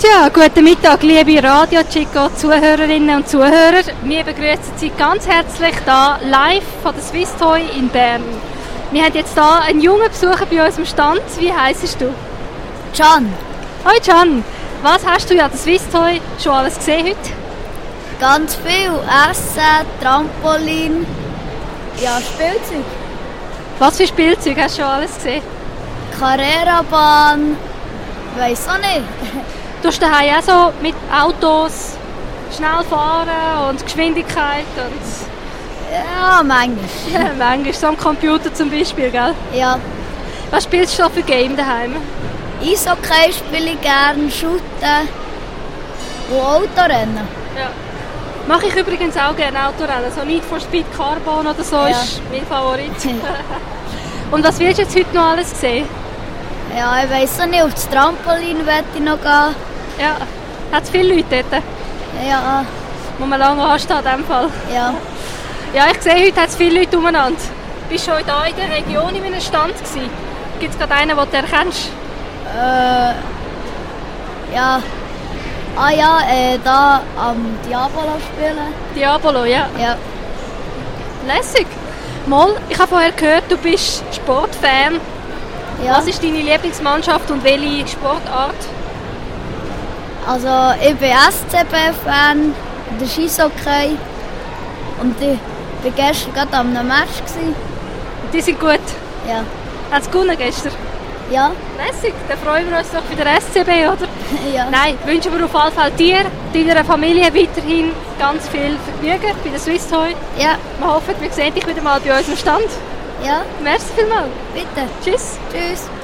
Ja, guten Mittag, liebe Radio Chico Zuhörerinnen und Zuhörer. Wir begrüßen Sie ganz herzlich hier live von der Swiss Toy in Bern. Wir haben jetzt hier einen jungen Besucher bei uns am Stand. Wie heisst du? Can. Hoi Can, was hast du an der Swiss Toy schon alles gesehen heute? Ganz viel Essen, Trampolin, ja, Spielzeug. Was für Spielzeug hast du schon alles gesehen? Carrera-Bahn, weiss auch nicht. Du hast daheim auch so mit Autos schnell fahren und Geschwindigkeit und... Ja, manchmal. Ja, manchmal, so am Computer zum Beispiel, gell? Ja. Was spielst du so für Game daheim? Eishockey spiele ich gerne, Shooten und Autorennen. Ja. Mache ich übrigens auch gerne Autorennen, so Need for Speed Carbon oder so, ja, ist mein Favorit. Und was willst du jetzt heute noch alles sehen? Ja, ich weiss auch nicht, auf das Trampolin möchte ich noch gehen. Ja, hat es viele Leute dort? Ja. Muss man lange anstehen in diesem Fall? Ja. Ja, ich sehe, heute hat es viele Leute umeinander. Bist du schon hier in der Region in einem Stand gewesen? Gibt es gerade einen, den du erkennst? Ja. Ah ja, da am Diabolo spielen. Diabolo, ja. Ja. Lässig. Mal, ich habe vorher gehört, du bist Sportfan. Ja. Was ist deine Lieblingsmannschaft und welche Sportart? Also ich bin SCB-Fan, der Eishockey. Und ich war gestern gerade am Match. Die sind gut. Ja. Haben sie gewonnen gestern? Ja. Lässig, dann freuen wir uns doch für den SCB, oder? Ja. Nein, wünschen wir auf jeden Fall dir, deiner Familie weiterhin ganz viel Vergnügen bei der Swiss Toy. Ja. Wir hoffen, wir sehen dich wieder mal bei uns am Stand. Ja. Merci vielmals. Bitte. Tschüss. Tschüss.